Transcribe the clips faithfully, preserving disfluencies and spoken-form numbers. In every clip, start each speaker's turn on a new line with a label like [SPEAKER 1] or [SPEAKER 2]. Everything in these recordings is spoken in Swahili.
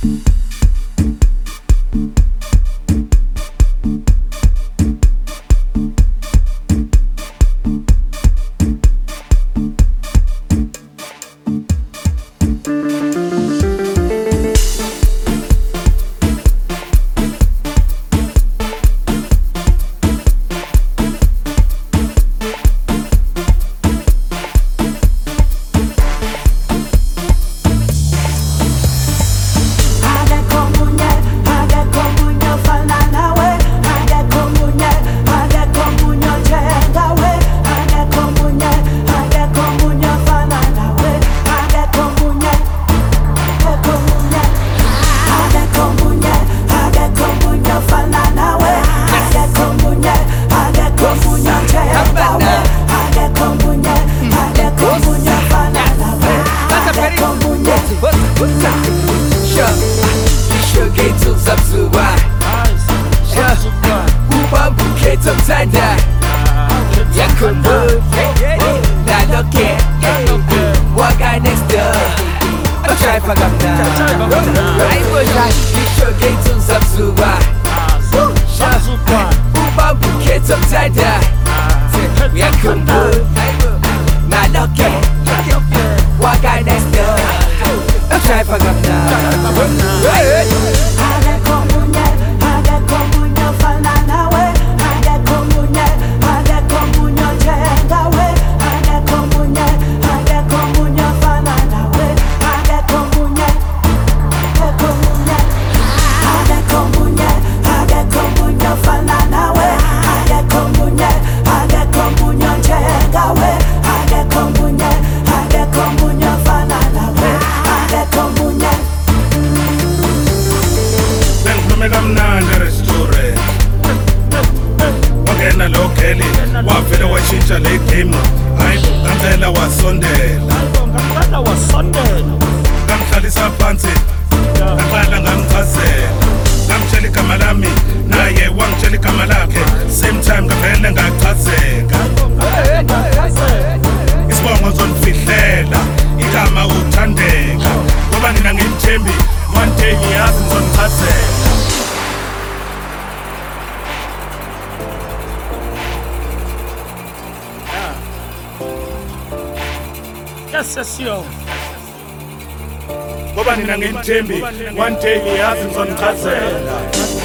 [SPEAKER 1] Ngoba nina ngimthembi one day ngiyazi ngizonichazela.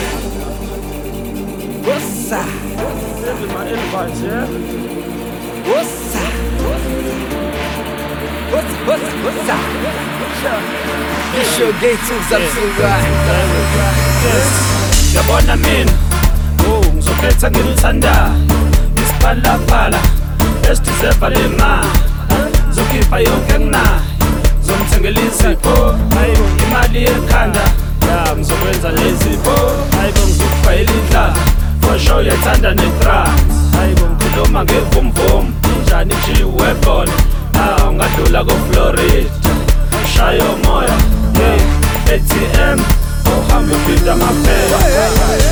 [SPEAKER 2] Wossa
[SPEAKER 3] my advice, yeah?
[SPEAKER 2] Wossa Wossa Wossa Wossa Isho gates uzamsuka.
[SPEAKER 3] Yabona mina oh ngizokhetha ngilithanda isiphalaphala esideserve le ma zokhipha yonke ngina zomthengela izipho hayi imali ekhanda ya ngizokwenza lezipho hayi ngizokufayela indlala for sure yathanda ne-drums hayi ngikhuluma ngevumvum njani nje weapon ah ungadlula ko-Florida shaya umoya hey A T M uhambe uphinda amaphela